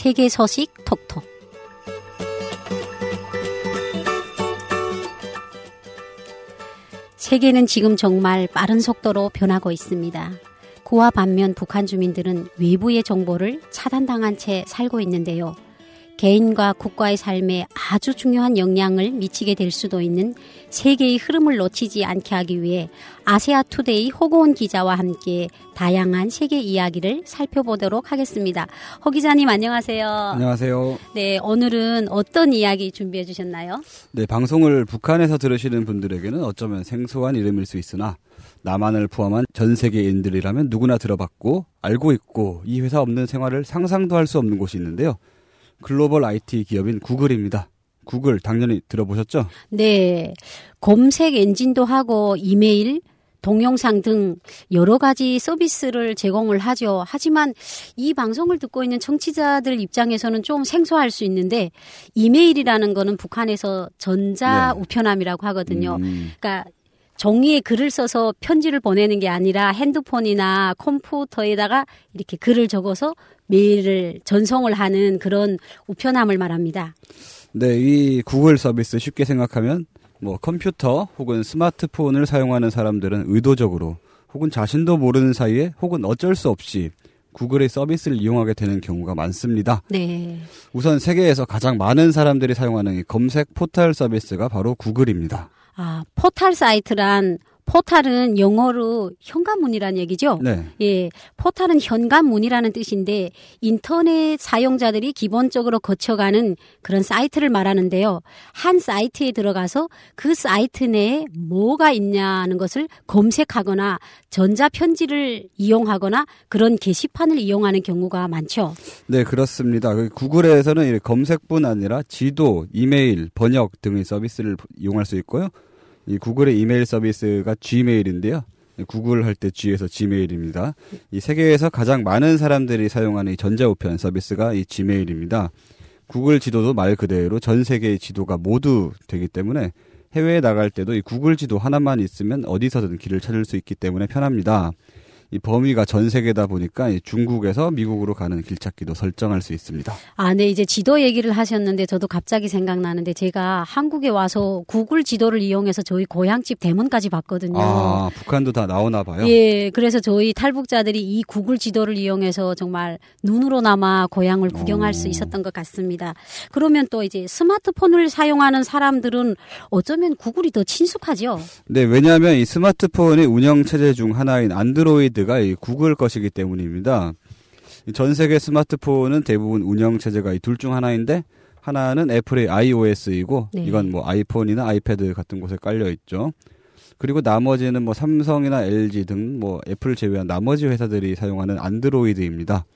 세계 소식 톡톡. 세계는 지금 정말 빠른 속도로 변하고 있습니다. 그와 반면 북한 주민들은 외부의 정보를 차단당한 채 살고 있는데요. 개인과 국가의 삶에 아주 중요한 영향을 미치게 될 수도 있는 세계의 흐름을 놓치지 않게 하기 위해 아세아투데이 허고은 기자와 함께 다양한 세계 이야기를 살펴보도록 하겠습니다. 허 기자님 안녕하세요. 안녕하세요. 네, 오늘은 어떤 이야기 준비해 주셨나요? 네, 방송을 북한에서 들으시는 분들에게는 어쩌면 생소한 이름일 수 있으나 남한을 포함한 전 세계인들이라면 누구나 들어봤고 알고 있고 이 회사 없는 생활을 상상도 할 수 없는 곳이 있는데요. 글로벌 IT 기업인 구글입니다. 구글 당연히 들어보셨죠? 네. 검색 엔진도 하고 이메일, 동영상 등 여러 가지 서비스를 제공을 하죠. 하지만 이 방송을 듣고 있는 청취자들 입장에서는 좀 생소할 수 있는데 이메일이라는 거는 북한에서 전자 우편함이라고 하거든요. 그러니까 종이에 글을 써서 편지를 보내는 게 아니라 핸드폰이나 컴퓨터에다가 이렇게 글을 적어서 메일을 전송을 하는 그런 우편함을 말합니다. 네, 이 구글 서비스 쉽게 생각하면 뭐 컴퓨터 혹은 스마트폰을 사용하는 사람들은 의도적으로 혹은 자신도 모르는 사이에 혹은 어쩔 수 없이 구글의 서비스를 이용하게 되는 경우가 많습니다. 네. 우선 세계에서 가장 많은 사람들이 사용하는 이 검색 포털 서비스가 바로 구글입니다. 아, 포털 사이트란 포탈은 영어로 현관문이라는 얘기죠? 네. 예, 포탈은 현관문이라는 뜻인데 인터넷 사용자들이 기본적으로 거쳐가는 그런 사이트를 말하는데요. 한 사이트에 들어가서 그 사이트 내에 뭐가 있냐는 것을 검색하거나 전자편지를 이용하거나 그런 게시판을 이용하는 경우가 많죠. 네, 그렇습니다. 구글에서는 검색뿐 아니라 지도, 이메일, 번역 등의 서비스를 이용할 수 있고요. 이 구글의 이메일 서비스가 Gmail인데요. 구글 할 때 G에서 Gmail입니다. 이 세계에서 가장 많은 사람들이 사용하는 이 전자우편 서비스가 이 Gmail입니다. 구글 지도도 말 그대로 전 세계의 지도가 모두 되기 때문에 해외에 나갈 때도 이 구글 지도 하나만 있으면 어디서든 길을 찾을 수 있기 때문에 편합니다. 이 범위가 전 세계다 보니까 중국에서 미국으로 가는 길찾기도 설정할 수 있습니다. 아, 네. 이제 지도 얘기를 하셨는데 저도 갑자기 생각나는데 제가 한국에 와서 구글 지도를 이용해서 저희 고향집 대문까지 봤거든요. 아, 북한도 다 나오나 봐요? 예. 그래서 저희 탈북자들이 이 구글 지도를 이용해서 정말 눈으로나마 고향을 구경할 수 있었던 것 같습니다. 그러면 또 이제 스마트폰을 사용하는 사람들은 어쩌면 구글이 더 친숙하죠? 네. 왜냐하면 이 스마트폰의 운영체제 중 하나인 안드로이드가 이 구글 것이기 때문입니다. 전 세계 스마트폰은 대부분 운영체제가 이 둘 중 하나인데 하나는 애플의 iOS이고 네. 이건 뭐 아이폰이나 아이패드 같은 곳에 깔려 있죠. 그리고 나머지는 뭐 삼성이나 LG 등 뭐 애플 제외한 나머지 회사들이 사용하는 안드로이드입니다.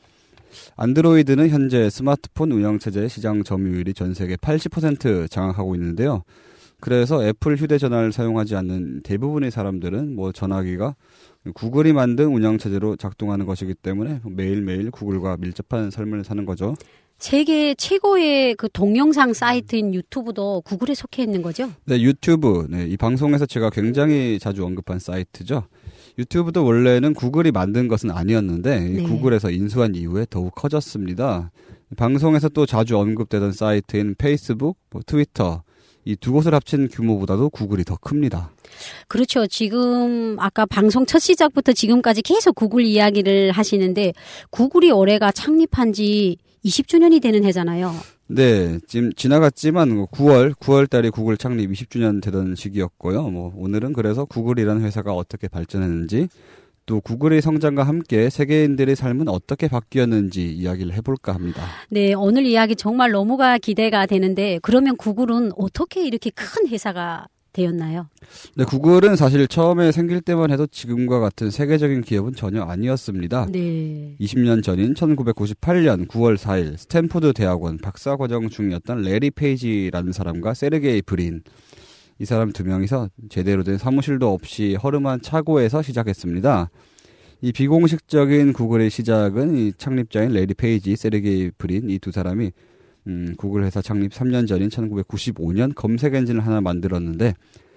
안드로이드는 현재 스마트폰 운영체제 시장 점유율이 전 세계 80% 장악하고 있는데요. 그래서 애플 휴대전화를 사용하지 않는 대부분의 사람들은 뭐 전화기가 구글이 만든 운영체제로 작동하는 것이기 때문에 매일매일 구글과 밀접한 삶을 사는 거죠. 세계 최고의 그 동영상 사이트인 유튜브도 구글에 속해 있는 거죠? 네, 유튜브. 네, 이 방송에서 제가 굉장히 자주 언급한 사이트죠. 유튜브도 원래는 구글이 만든 것은 아니었는데 네. 구글에서 인수한 이후에 더욱 커졌습니다. 방송에서 또 자주 언급되던 사이트인 페이스북, 트위터 이 두 곳을 합친 규모보다도 구글이 더 큽니다. 그렇죠. 지금 아까 방송 첫 시작부터 지금까지 계속 구글 이야기를 하시는데 구글이 올해가 창립한 지 20주년이 되는 해잖아요. 네, 지금 지나갔지만 9월 달이 구글 창립 20주년 되던 시기였고요. 뭐 오늘은 그래서 구글이라는 회사가 어떻게 발전했는지 또 구글의 성장과 함께 세계인들의 삶은 어떻게 바뀌었는지 이야기를 해볼까 합니다. 네, 오늘 이야기 정말 너무가 기대가 되는데 그러면 구글은 어떻게 이렇게 큰 회사가 되었나요? 네, 구글은 사실 처음에 생길 때만 해도 지금과 같은 세계적인 기업은 전혀 아니었습니다. 네. 20년 전인 1998년 9월 4일 스탠포드 대학원 박사과정 중이었던 레리 페이지라는 사람과 세르게이 브린 이 사람 두 명이서 제대로 된 사무실도 없이 허름한 차고에서 시작했습니다. 이 비공식적인 구글의 시작은 이 창립자인 레리 페이지, 세르게이 브린 이 두 사람이 구글 회사 창립 3년 전인 1995년 검색 엔진을 하나 만들었는데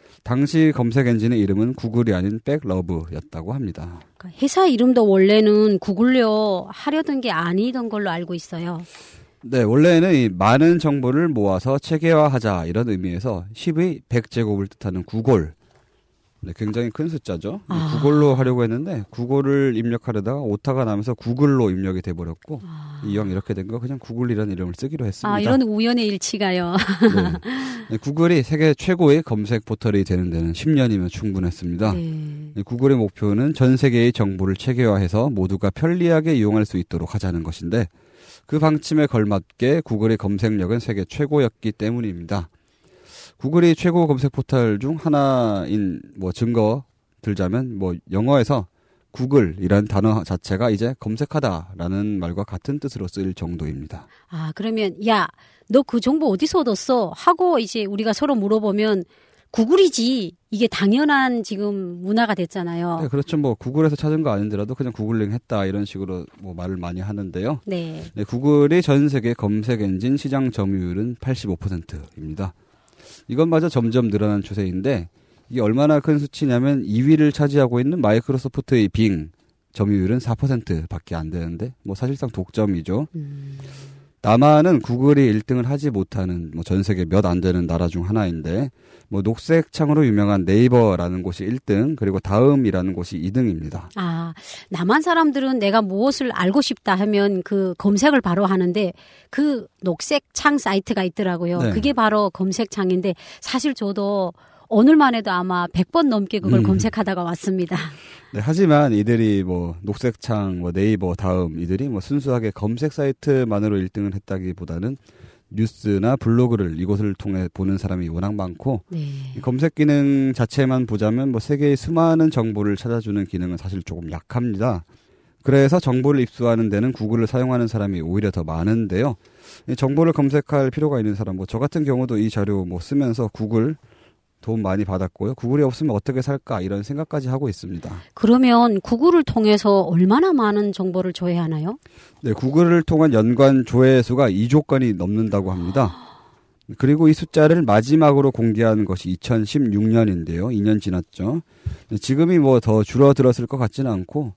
당시 검색 엔진의 이름은 구글이 아닌 백러브였다고 합니다. 회사 이름도 원래는 구글로 하려던 게 아니던 걸로 알고 있어요. 네, 원래는 이 많은 정보를 모아서 체계화하자 이런 의미에서 10의 100제곱을 뜻하는 구골. 네, 굉장히 큰 숫자죠. 구글로 하려고 했는데 구글을 입력하려다가 오타가 나면서 구글로 입력이 돼버렸고 이왕 이렇게 된 거 그냥 구글이라는 이름을 쓰기로 했습니다. 이런 우연의 일치가요. 네, 구글이 세계 최고의 검색 포털이 되는 데는 10년이면 충분했습니다. 네, 구글의 목표는 전 세계의 정보를 체계화해서 모두가 편리하게 이용할 수 있도록 하자는 것인데 그 방침에 걸맞게 구글의 검색력은 세계 최고였기 때문입니다. 구글이 최고 검색 포털 중 하나인 증거 들자면 영어에서 구글이라는 단어 자체가 이제 검색하다라는 말과 같은 뜻으로 쓰일 정도입니다. 그러면 야, 너 그 정보 어디서 얻었어? 하고 이제 우리가 서로 물어보면 구글이지. 이게 당연한 지금 문화가 됐잖아요. 네, 그렇죠. 구글에서 찾은 거 아닌데라도 그냥 구글링 했다 이런 식으로 말을 많이 하는데요. 네, 구글의 전 세계 검색 엔진 시장 점유율은 85%입니다. 이것마저 점점 늘어난 추세인데 이게 얼마나 큰 수치냐면 2위를 차지하고 있는 마이크로소프트의 빙 점유율은 4%밖에 안 되는데 사실상 독점이죠. 남한은 구글이 1등을 하지 못하는 전 세계 몇 안 되는 나라 중 하나인데 녹색 창으로 유명한 네이버라는 곳이 1등 그리고 다음이라는 곳이 2등입니다. 남한 사람들은 내가 무엇을 알고 싶다 하면 그 검색을 바로 하는데 그 녹색 창 사이트가 있더라고요. 네. 그게 바로 검색창인데 사실 저도 오늘만 해도 아마 100번 넘게 그걸 검색하다가 왔습니다. 네, 하지만 이들이 녹색창, 네이버, 다음 이들이 순수하게 검색 사이트만으로 1등을 했다기보다는 뉴스나 블로그를 이곳을 통해 보는 사람이 워낙 많고 검색 기능 자체만 보자면 세계의 수많은 정보를 찾아주는 기능은 사실 조금 약합니다. 그래서 정보를 입수하는 데는 구글을 사용하는 사람이 오히려 더 많은데요. 정보를 검색할 필요가 있는 사람, 저 같은 경우도 이 자료 쓰면서 구글 도움 많이 받았고요. 구글이 없으면 어떻게 살까 이런 생각까지 하고 있습니다. 그러면 구글을 통해서 얼마나 많은 정보를 조회하나요? 네, 구글을 통한 연관 조회수가 2조 건이 넘는다고 합니다. 그리고 이 숫자를 마지막으로 공개한 것이 2016년인데요. 2년 지났죠. 지금이 더 줄어들었을 것 같지는 않고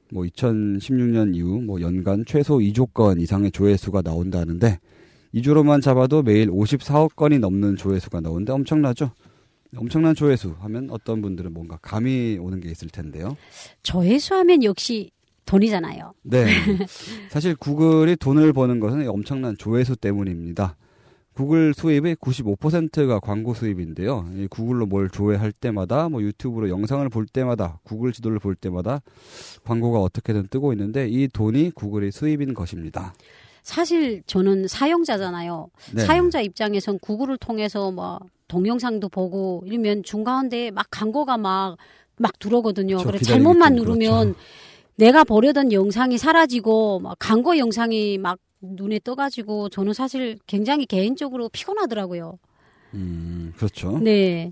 2016년 이후 연간 최소 2조 건 이상의 조회수가 나온다는데 2조로만 잡아도 매일 54억 건이 넘는 조회수가 나오는데 엄청나죠? 엄청난 조회수 하면 어떤 분들은 뭔가 감이 오는 게 있을 텐데요. 조회수 하면 역시 돈이잖아요. 네. 사실 구글이 돈을 버는 것은 엄청난 조회수 때문입니다. 구글 수입의 95%가 광고 수입인데요. 이 구글로 뭘 조회할 때마다 유튜브로 영상을 볼 때마다 구글 지도를 볼 때마다 광고가 어떻게든 뜨고 있는데 이 돈이 구글의 수입인 것입니다. 사실 저는 사용자잖아요. 네. 사용자 입장에선 구글을 통해서 동영상도 보고 이러면 중가운데 막 광고가 막 들어오거든요. 그래 잘못만 누르면 내가 보려던 영상이 사라지고 막 광고 영상이 막 눈에 떠가지고 저는 사실 굉장히 개인적으로 피곤하더라고요. 그렇죠. 네.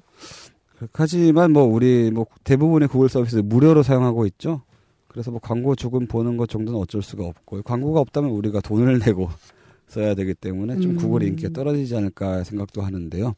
하지만 우리 대부분의 구글 서비스 무료로 사용하고 있죠. 그래서 광고 조금 보는 것 정도는 어쩔 수가 없고 광고가 없다면 우리가 돈을 내고 써야 되기 때문에 좀 구글의 인기가 떨어지지 않을까 생각도 하는데요.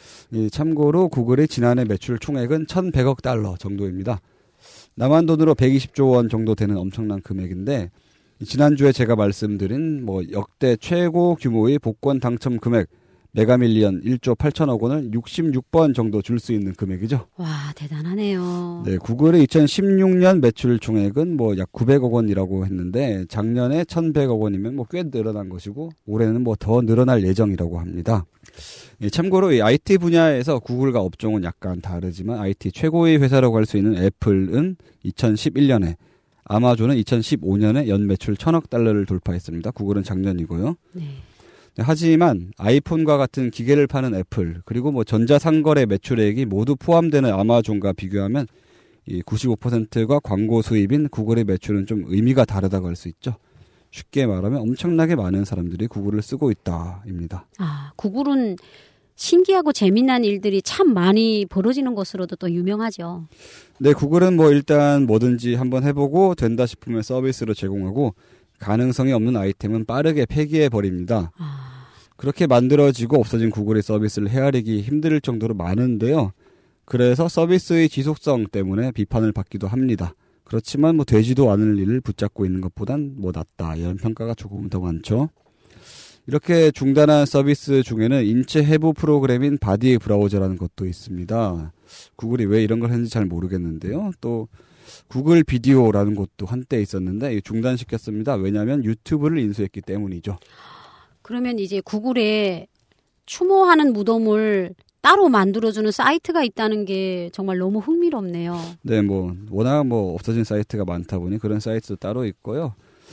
참고로 구글의 지난해 매출 총액은 1,100억 달러 정도입니다. 남한 돈으로 120조 원 정도 되는 엄청난 금액인데 지난주에 제가 말씀드린 역대 최고 규모의 복권 당첨 금액 메가밀리언 1조 8천억 원을 66번 정도 줄 수 있는 금액이죠. 와, 대단하네요. 네, 구글의 2016년 매출 총액은 약 900억 원이라고 했는데 작년에 1,100억 원이면 꽤 늘어난 것이고 올해는 더 늘어날 예정이라고 합니다. 참고로 이 IT 분야에서 구글과 업종은 약간 다르지만 IT 최고의 회사라고 할 수 있는 애플은 2011년에 아마존은 2015년에 연 매출 1,000억 달러를 돌파했습니다. 구글은 작년이고요. 네. 하지만 아이폰과 같은 기계를 파는 애플 그리고 전자상거래 매출액이 모두 포함되는 아마존과 비교하면 이 95%가 광고 수입인 구글의 매출은 좀 의미가 다르다고 할 수 있죠. 쉽게 말하면 엄청나게 많은 사람들이 구글을 쓰고 있다입니다. 구글은 신기하고 재미난 일들이 참 많이 벌어지는 것으로도 또 유명하죠. 네, 구글은 일단 뭐든지 한번 해보고 된다 싶으면 서비스로 제공하고 가능성이 없는 아이템은 빠르게 폐기해버립니다. 그렇게 만들어지고 없어진 구글의 서비스를 헤아리기 힘들 정도로 많은데요. 그래서 서비스의 지속성 때문에 비판을 받기도 합니다. 그렇지만 되지도 않을 일을 붙잡고 있는 것보단 낫다 이런 평가가 조금 더 많죠. 이렇게 중단한 서비스 중에는 인체 해부 프로그램인 바디 브라우저라는 것도 있습니다. 구글이 왜 이런 걸 했는지 잘 모르겠는데요. 또 구글 비디오라는 것도 한때 있었는데 중단시켰습니다. 왜냐하면 유튜브를 인수했기 때문이죠. 그러면 이제 구글에 추모하는 무덤을 따로 만들어주는 사이트가 있다는 게 정말 너무 흥미롭네요. 네, 워낙 없어진 사이트가 많다 보니 그런 사이트도 따로 있고요.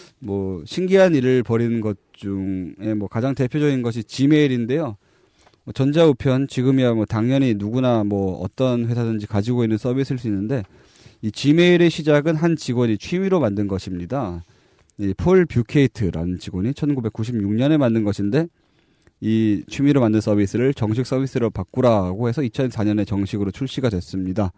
신기한 일을 벌이는 것 중에 가장 대표적인 것이 지메일인데요. 전자우편, 지금이야 당연히 누구나 어떤 회사든지 가지고 있는 서비스일 수 있는데, 이 지메일의 시작은 한 직원이 취미로 만든 것입니다. 이 폴 뷰케이트라는 직원이 1996년에 만든 것인데, 이 취미로 만든 서비스를 정식 서비스로 바꾸라고 해서 2004년에 정식으로 출시가 됐습니다.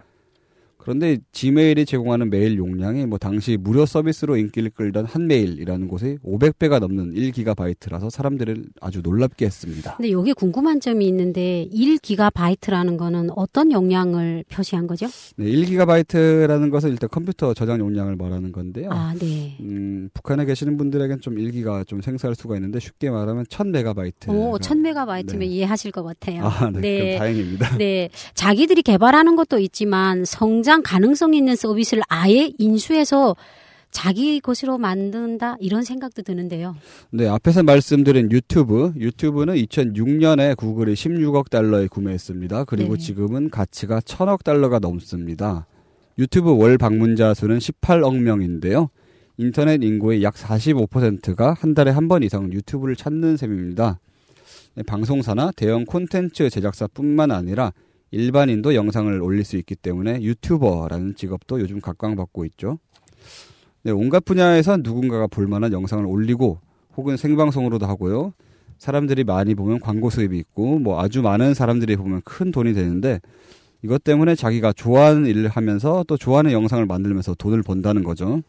그런데 지메일이 제공하는 메일 용량이 당시 무료 서비스로 인기를 끌던 한메일이라는 곳이 500배가 넘는 1GB라서 사람들을 아주 놀랍게 했습니다. 근데 여기 궁금한 점이 있는데 1GB라는 거는 어떤 용량을 표시한 거죠? 네, 1GB라는 것은 일단 컴퓨터 저장 용량을 말하는 건데요. 아, 네. 북한에 계시는 분들에겐 좀 1기가 좀 생소할 수가 있는데 쉽게 말하면 1000MB. 오, 1000MB면 네. 이해하실 것 같아요. 아, 네. 네. 그럼 다행입니다. 네. 자기들이 개발하는 것도 있지만 성장 가능성 있는 서비스를 아예 인수해서 자기 것으로 만든다 이런 생각도 드는데요. 네, 앞에서 말씀드린 유튜브는 2006년에 구글이 16억 달러에 구매했습니다. 그리고 네. 지금은 가치가 1000억 달러가 넘습니다. 유튜브 월 방문자 수는 18억 명인데요. 인터넷 인구의 약 45%가 한 달에 한 번 이상 유튜브를 찾는 셈입니다. 네, 방송사나 대형 콘텐츠 제작사뿐만 아니라 일반인도 영상을 올릴 수 있기 때문에 유튜버라는 직업도 요즘 각광받고 있죠. 네, 온갖 분야에서 누군가가 볼만한 영상을 올리고 혹은 생방송으로도 하고요. 사람들이 많이 보면 광고 수입이 있고 아주 많은 사람들이 보면 큰 돈이 되는데 이것 때문에 자기가 좋아하는 일을 하면서 또 좋아하는 영상을 만들면서 돈을 번다는 거죠.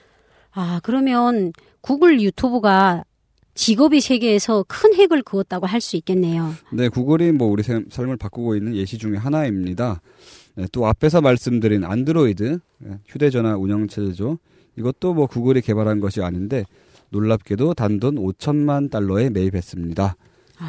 아, 그러면 구글 유튜브가 직업의 세계에서 큰 획을 그었다고 할 수 있겠네요. 네, 구글이 우리 삶을 바꾸고 있는 예시 중에 하나입니다. 네, 또 앞에서 말씀드린 안드로이드, 휴대전화 운영체제죠. 이것도 구글이 개발한 것이 아닌데 놀랍게도 단돈 5천만 달러에 매입했습니다.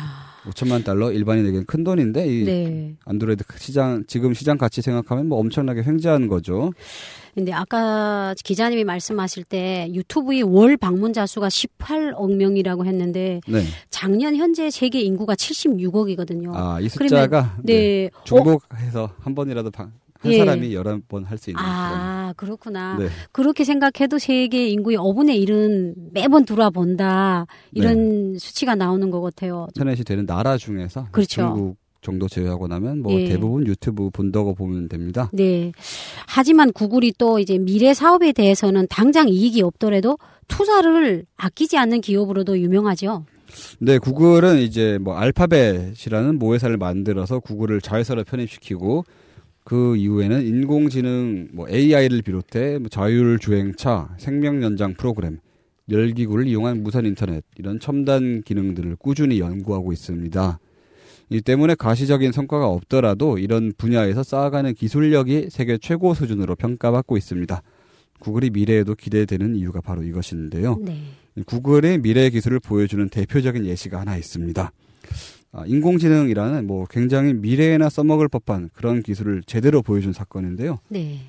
5천만 달러 일반인에게는 큰 돈인데 이 네. 안드로이드 지금 시장 가치 생각하면 엄청나게 횡재하는 거죠. 근데 아까 기자님이 말씀하실 때 유튜브의 월 방문자 수가 18억 명이라고 했는데 네. 작년 현재 세계 인구가 76억이거든요. 아, 이 숫자가 네. 중복해서 한 번이라도 한 사람이 11번 할 수 있는. 아, 그렇구나. 네. 그렇게 생각해도 세계 인구의 5분의 1은 매번 돌아본다. 이런 네. 수치가 나오는 것 같아요. 인터넷이 되는 나라 중에서 그렇죠. 중국 정도 제외하고 나면 대부분 유튜브 본다고 보면 됩니다. 네. 하지만 구글이 또 이제 미래 사업에 대해서는 당장 이익이 없더라도 투자를 아끼지 않는 기업으로도 유명하죠. 네, 구글은 이제 알파벳이라는 모회사를 만들어서 구글을 자회사로 편입시키고 그 이후에는 인공지능, AI를 비롯해 자율주행차, 생명연장 프로그램, 열기구를 이용한 무선 인터넷 이런 첨단 기능들을 꾸준히 연구하고 있습니다. 이 때문에 가시적인 성과가 없더라도 이런 분야에서 쌓아가는 기술력이 세계 최고 수준으로 평가받고 있습니다. 구글이 미래에도 기대되는 이유가 바로 이것인데요. 네. 구글의 미래 기술을 보여주는 대표적인 예시가 하나 있습니다. 인공지능이라는 굉장히 미래에나 써먹을 법한 그런 기술을 제대로 보여준 사건인데요. 네.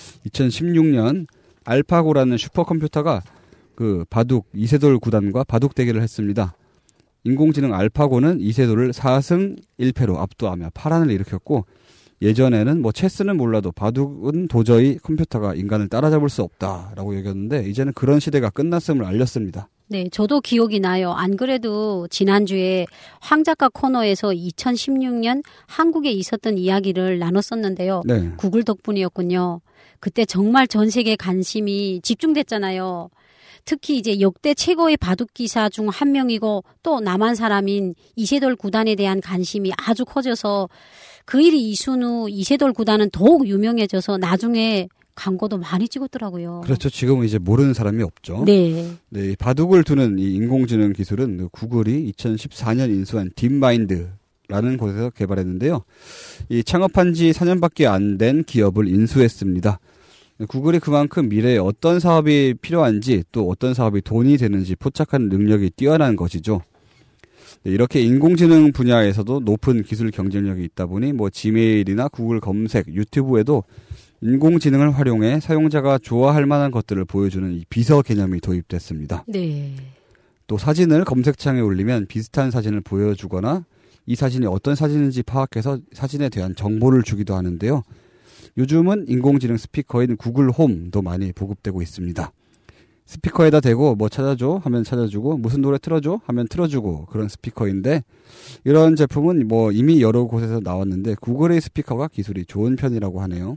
2016년 알파고라는 슈퍼컴퓨터가 그 바둑 이세돌 구단과 바둑 대결을 했습니다. 인공지능 알파고는 이세돌을 4승 1패로 압도하며 파란을 일으켰고 예전에는 체스는 몰라도 바둑은 도저히 컴퓨터가 인간을 따라잡을 수 없다라고 여겼는데 이제는 그런 시대가 끝났음을 알렸습니다. 네, 저도 기억이 나요. 안 그래도 지난주에 황 작가 코너에서 2016년 한국에 있었던 이야기를 나눴었는데요. 네. 구글 덕분이었군요. 그때 정말 전 세계 관심이 집중됐잖아요. 특히 이제 역대 최고의 바둑 기사 중 한 명이고 또 남한 사람인 이세돌 구단에 대한 관심이 아주 커져서 그 일이 이순 후 이세돌 구단은 더욱 유명해져서 나중에 광고도 많이 찍었더라고요. 그렇죠. 지금은 이제 모르는 사람이 없죠. 네. 네, 바둑을 두는 이 인공지능 기술은 구글이 2014년 인수한 딥마인드라는 곳에서 개발했는데요. 이 창업한 지 4년밖에 안 된 기업을 인수했습니다. 구글이 그만큼 미래에 어떤 사업이 필요한지 또 어떤 사업이 돈이 되는지 포착하는 능력이 뛰어난 것이죠. 네, 이렇게 인공지능 분야에서도 높은 기술 경쟁력이 있다 보니 뭐 지메일이나 구글 검색, 유튜브에도 인공지능을 활용해 사용자가 좋아할 만한 것들을 보여주는 이 비서 개념이 도입됐습니다. 네. 또 사진을 검색창에 올리면 비슷한 사진을 보여주거나 이 사진이 어떤 사진인지 파악해서 사진에 대한 정보를 주기도 하는데요. 요즘은 인공지능 스피커인 구글 홈도 많이 보급되고 있습니다. 스피커에다 대고 뭐 찾아줘 하면 찾아주고 무슨 노래 틀어줘 하면 틀어주고 그런 스피커인데 이런 제품은 뭐 이미 여러 곳에서 나왔는데 구글의 스피커가 기술이 좋은 편이라고 하네요.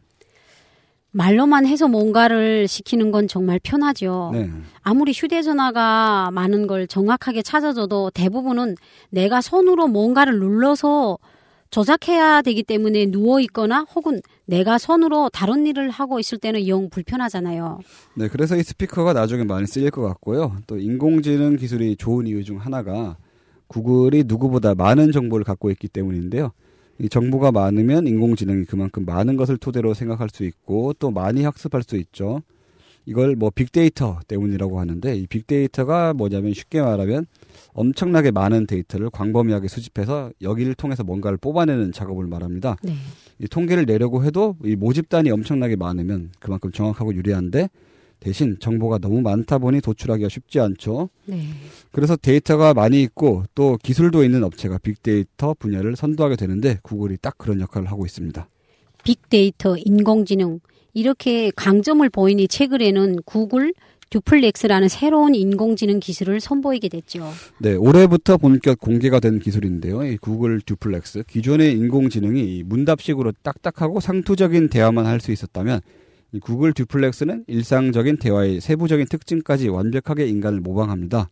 말로만 해서 뭔가를 시키는 건 정말 편하죠. 네. 아무리 휴대전화가 많은 걸 정확하게 찾아줘도 대부분은 내가 손으로 뭔가를 눌러서 조작해야 되기 때문에 누워있거나 혹은 내가 손으로 다른 일을 하고 있을 때는 영 불편하잖아요. 네, 그래서 이 스피커가 나중에 많이 쓰일 것 같고요. 또 인공지능 기술이 좋은 이유 중 하나가 구글이 누구보다 많은 정보를 갖고 있기 때문인데요. 이 정보가 많으면 인공지능이 그만큼 많은 것을 토대로 생각할 수 있고 또 많이 학습할 수 있죠. 이걸 뭐 빅데이터 때문이라고 하는데 이 빅데이터가 뭐냐면 쉽게 말하면 엄청나게 많은 데이터를 광범위하게 수집해서 여기를 통해서 뭔가를 뽑아내는 작업을 말합니다. 네. 이 통계를 내려고 해도 이 모집단이 엄청나게 많으면 그만큼 정확하고 유리한데 대신 정보가 너무 많다 보니 도출하기가 쉽지 않죠. 네. 그래서 데이터가 많이 있고 또 기술도 있는 업체가 빅데이터 분야를 선도하게 되는데 구글이 딱 그런 역할을 하고 있습니다. 빅데이터, 인공지능 이렇게 강점을 보이니 최근에는 구글 듀플렉스라는 새로운 인공지능 기술을 선보이게 됐죠. 네, 올해부터 본격 공개가 된 기술인데요. 이 구글 듀플렉스. 기존의 인공지능이 문답식으로 딱딱하고 상투적인 대화만 할 수 있었다면 이 구글 듀플렉스는 일상적인 대화의 세부적인 특징까지 완벽하게 인간을 모방합니다.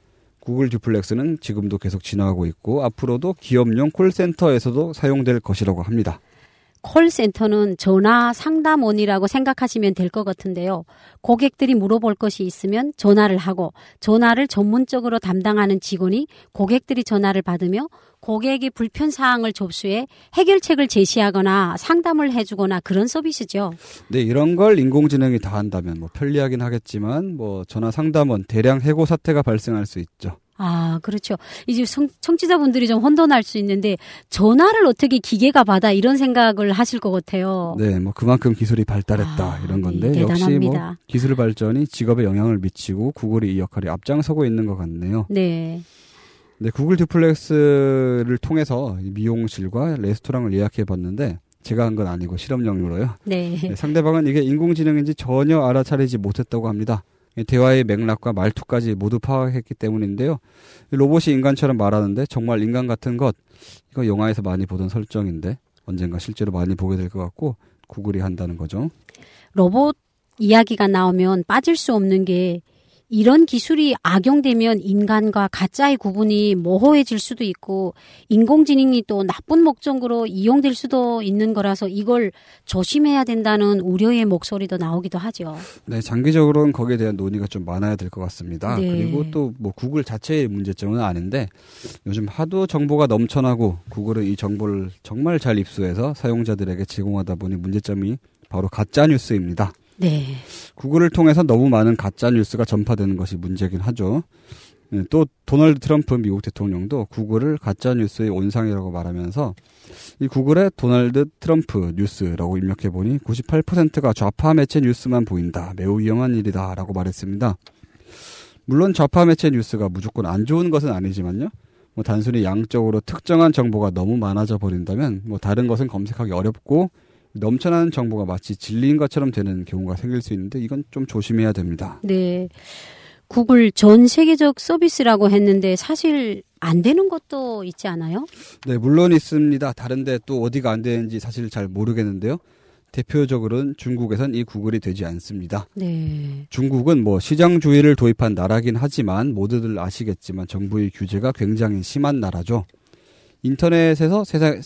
구글 듀플렉스는 지금도 계속 진화하고 있고 앞으로도 기업용 콜센터에서도 사용될 것이라고 합니다. 콜센터는 전화 상담원이라고 생각하시면 될 것 같은데요. 고객들이 물어볼 것이 있으면 전화를 하고 전화를 전문적으로 담당하는 직원이 고객들이 전화를 받으며 고객의 불편사항을 접수해 해결책을 제시하거나 상담을 해주거나 그런 서비스죠. 네, 이런 걸 인공지능이 다 한다면 뭐 편리하긴 하겠지만 뭐 전화 상담원 대량 해고 사태가 발생할 수 있죠. 아, 그렇죠. 이제 청취자분들이 좀 혼돈할 수 있는데 전화를 어떻게 기계가 받아 이런 생각을 하실 것 같아요. 네, 뭐 그만큼 기술이 발달했다 이런 건데 네, 역시 대단합니다. 뭐 기술 발전이 직업에 영향을 미치고 구글이 이 역할에 앞장서고 있는 것 같네요. 네. 네, 구글 듀플렉스를 통해서 미용실과 레스토랑을 예약해 봤는데 제가 한 건 아니고 실험용으로요. 네. 네, 상대방은 이게 인공지능인지 전혀 알아차리지 못했다고 합니다. 대화의 맥락과 말투까지 모두 파악했기 때문인데요. 로봇이 인간처럼 말하는데 정말 인간 같은 것, 이거 영화에서 많이 보던 설정인데 언젠가 실제로 많이 보게 될 것 같고 구글이 한다는 거죠. 로봇 이야기가 나오면 빠질 수 없는 게 이런 기술이 악용되면 인간과 가짜의 구분이 모호해질 수도 있고 인공지능이 또 나쁜 목적으로 이용될 수도 있는 거라서 이걸 조심해야 된다는 우려의 목소리도 나오기도 하죠. 네, 장기적으로는 거기에 대한 논의가 좀 많아야 될 것 같습니다. 네. 그리고 또 뭐 구글 자체의 문제점은 아닌데 요즘 하도 정보가 넘쳐나고 구글은 이 정보를 정말 잘 입수해서 사용자들에게 제공하다 보니 문제점이 바로 가짜 뉴스입니다. 네. 구글을 통해서 너무 많은 가짜 뉴스가 전파되는 것이 문제긴 하죠. 네, 또 도널드 트럼프 미국 대통령도 구글을 가짜 뉴스의 온상이라고 말하면서 이 구글에 도널드 트럼프 뉴스라고 입력해 보니 98%가 좌파 매체 뉴스만 보인다. 매우 위험한 일이다라고 말했습니다. 물론 좌파 매체 뉴스가 무조건 안 좋은 것은 아니지만요. 뭐 단순히 양적으로 특정한 정보가 너무 많아져 버린다면 뭐 다른 것은 검색하기 어렵고 넘쳐나는 정보가 마치 진리인 것처럼 되는 경우가 생길 수 있는데 이건 좀 조심해야 됩니다. 네. 구글 전 세계적 서비스라고 했는데 사실 안 되는 것도 있지 않아요? 네, 물론 있습니다. 다른데 또 어디가 안 되는지 사실 잘 모르겠는데요. 대표적으로는 중국에선 이 구글이 되지 않습니다. 네. 중국은 뭐 시장주의를 도입한 나라긴 하지만 모두들 아시겠지만 정부의 규제가 굉장히 심한 나라죠. 인터넷에서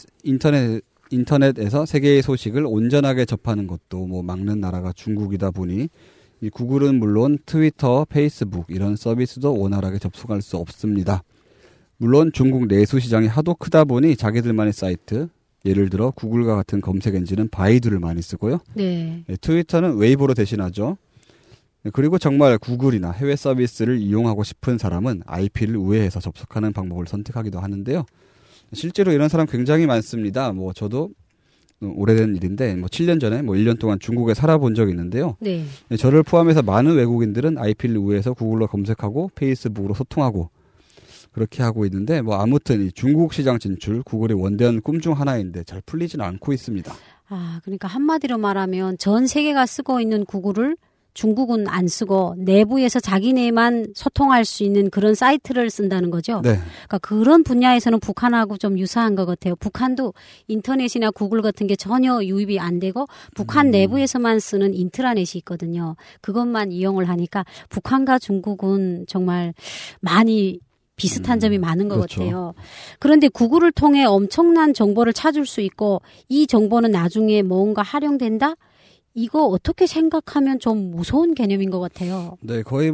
세계의 소식을 온전하게 접하는 것도 뭐 막는 나라가 중국이다 보니 이 구글은 물론 트위터, 페이스북 이런 서비스도 원활하게 접속할 수 없습니다. 물론 중국 내수 시장이 하도 크다 보니 자기들만의 사이트, 예를 들어 구글과 같은 검색 엔진은 바이두를 많이 쓰고요. 네. 트위터는 웨이보로 대신하죠. 그리고 정말 구글이나 해외 서비스를 이용하고 싶은 사람은 IP를 우회해서 접속하는 방법을 선택하기도 하는데요. 실제로 이런 사람 굉장히 많습니다. 뭐 저도 오래된 일인데 7년 전에 1년 동안 중국에 살아본 적이 있는데요. 네. 저를 포함해서 많은 외국인들은 IP를 우회해서 구글로 검색하고 페이스북으로 소통하고 그렇게 하고 있는데 아무튼 이 중국 시장 진출 구글의 원대한 꿈 중 하나인데 잘 풀리지는 않고 있습니다. 그러니까 한마디로 말하면 전 세계가 쓰고 있는 구글을 중국은 안 쓰고 내부에서 자기네만 소통할 수 있는 그런 사이트를 쓴다는 거죠. 네. 그러니까 그런 분야에서는 북한하고 좀 유사한 것 같아요. 북한도 인터넷이나 구글 같은 게 전혀 유입이 안 되고 북한 내부에서만 쓰는 인트라넷이 있거든요. 그것만 이용을 하니까 북한과 중국은 정말 많이 비슷한 점이 많은 것 그렇죠. 같아요. 그런데 구글을 통해 엄청난 정보를 찾을 수 있고 이 정보는 나중에 뭔가 활용된다? 이거 어떻게 생각하면 좀 무서운 개념인 것 같아요. 네, 거의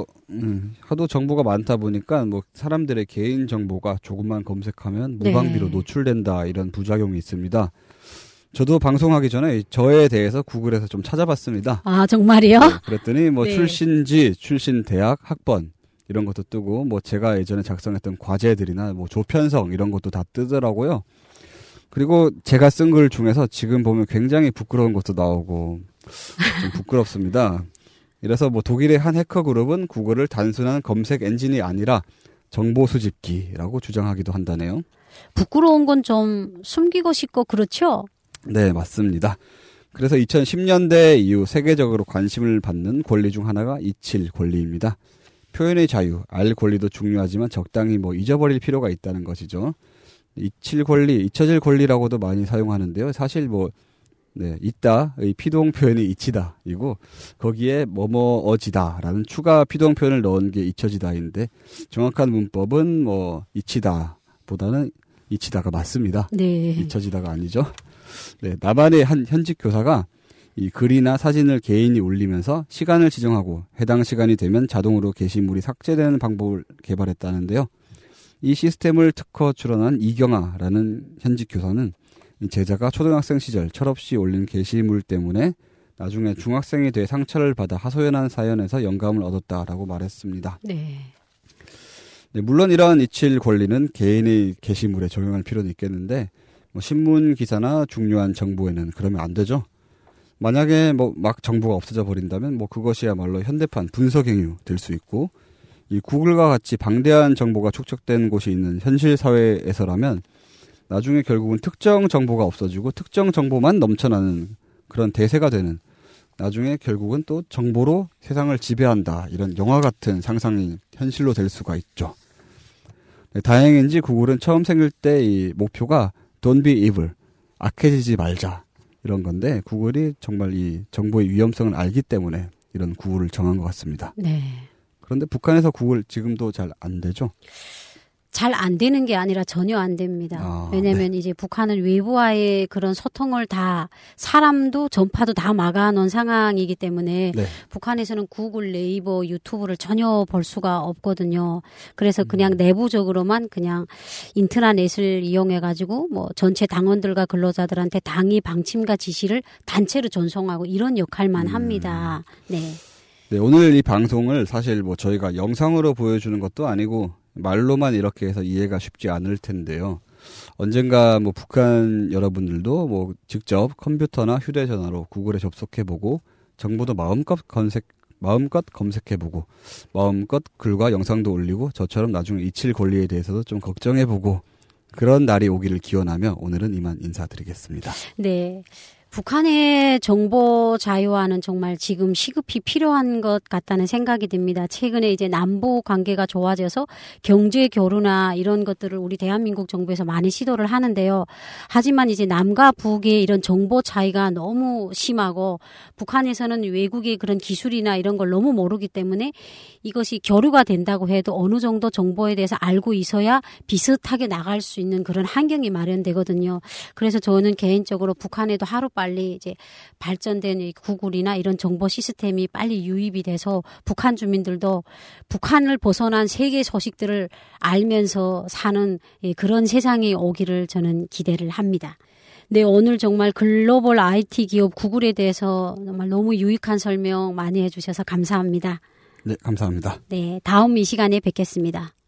하도 정보가 많다 보니까 사람들의 개인 정보가 조금만 검색하면 무방비로 노출된다 이런 부작용이 있습니다. 저도 방송하기 전에 저에 대해서 구글에서 좀 찾아봤습니다. 아, 정말이요? 네, 그랬더니 네. 출신지, 출신 대학, 학번 이런 것도 뜨고 제가 예전에 작성했던 과제들이나 조편성 이런 것도 다 뜨더라고요. 그리고 제가 쓴 글 중에서 지금 보면 굉장히 부끄러운 것도 나오고 좀 부끄럽습니다. 이래서 독일의 한 해커 그룹은 구글을 단순한 검색 엔진이 아니라 정보 수집기라고 주장하기도 한다네요. 부끄러운 건 좀 숨기고 싶고 그렇죠? 네, 맞습니다. 그래서 2010년대 이후 세계적으로 관심을 받는 권리 중 하나가 이칠 권리입니다. 표현의 자유, 알 권리도 중요하지만 적당히 잊어버릴 필요가 있다는 것이죠. 잊힐 권리, 잊혀질 권리라고도 많이 사용하는데요. 사실 있다의 피동 표현이 잊히다 이고 거기에 뭐뭐어지다라는 추가 피동 표현을 넣은 게 잊혀지다인데 정확한 문법은 잊히다보다는 잊히다가 맞습니다. 네. 잊혀지다가 아니죠. 네, 남한의 한 현직 교사가 이 글이나 사진을 개인이 올리면서 시간을 지정하고 해당 시간이 되면 자동으로 게시물이 삭제되는 방법을 개발했다는데요. 이 시스템을 특허 출원한 이경아라는 현직 교사는 제자가 초등학생 시절 철없이 올린 게시물 때문에 나중에 중학생이 돼 상처를 받아 하소연한 사연에서 영감을 얻었다라고 말했습니다. 네. 네, 물론 이러한 잊힐 권리는 개인의 게시물에 적용할 필요는 있겠는데 신문 기사나 중요한 정보에는 그러면 안 되죠. 만약에 막 정보가 없어져 버린다면 그것이야말로 현대판 분석행위 될 수 있고 이 구글과 같이 방대한 정보가 축적된 곳이 있는 현실 사회에서라면 나중에 결국은 특정 정보가 없어지고 특정 정보만 넘쳐나는 그런 대세가 되는 나중에 결국은 또 정보로 세상을 지배한다 이런 영화 같은 상상이 현실로 될 수가 있죠. 네, 다행인지 구글은 처음 생길 때 이 목표가 Don't be evil, 악해지지 말자 이런 건데 구글이 정말 이 정보의 위험성을 알기 때문에 이런 구호를 정한 것 같습니다. 네. 그런데 북한에서 구글 지금도 잘 안 되죠? 잘 안 되는 게 아니라 전혀 안 됩니다. 왜냐하면 이제 북한은 외부와의 그런 소통을 다 사람도 전파도 다 막아놓은 상황이기 때문에 북한에서는 구글, 네이버, 유튜브를 전혀 볼 수가 없거든요. 그래서 그냥 내부적으로만 그냥 인트라넷을 이용해가지고 전체 당원들과 근로자들한테 당의 방침과 지시를 단체로 전송하고 이런 역할만 합니다. 네. 네, 오늘 이 방송을 사실 저희가 영상으로 보여주는 것도 아니고 말로만 이렇게 해서 이해가 쉽지 않을 텐데요. 언젠가 북한 여러분들도 직접 컴퓨터나 휴대전화로 구글에 접속해보고 정보도 마음껏 검색해보고 마음껏 글과 영상도 올리고 저처럼 나중에 잊힐 권리에 대해서도 좀 걱정해보고 그런 날이 오기를 기원하며 오늘은 이만 인사드리겠습니다. 네. 북한의 정보 자유화는 정말 지금 시급히 필요한 것 같다는 생각이 듭니다. 최근에 이제 남북 관계가 좋아져서 경제 교류나 이런 것들을 우리 대한민국 정부에서 많이 시도를 하는데요. 하지만 이제 남과 북의 이런 정보 차이가 너무 심하고 북한에서는 외국의 그런 기술이나 이런 걸 너무 모르기 때문에 이것이 교류가 된다고 해도 어느 정도 정보에 대해서 알고 있어야 비슷하게 나갈 수 있는 그런 환경이 마련되거든요. 그래서 저는 개인적으로 북한에도 하루빨리 이제 발전된 이 구글이나 이런 정보 시스템이 빨리 유입이 돼서 북한 주민들도 북한을 벗어난 세계 소식들을 알면서 사는 그런 세상이 오기를 저는 기대를 합니다. 네, 오늘 정말 글로벌 IT 기업 구글에 대해서 정말 너무 유익한 설명 많이 해주셔서 감사합니다. 네, 감사합니다. 네, 다음 이 시간에 뵙겠습니다.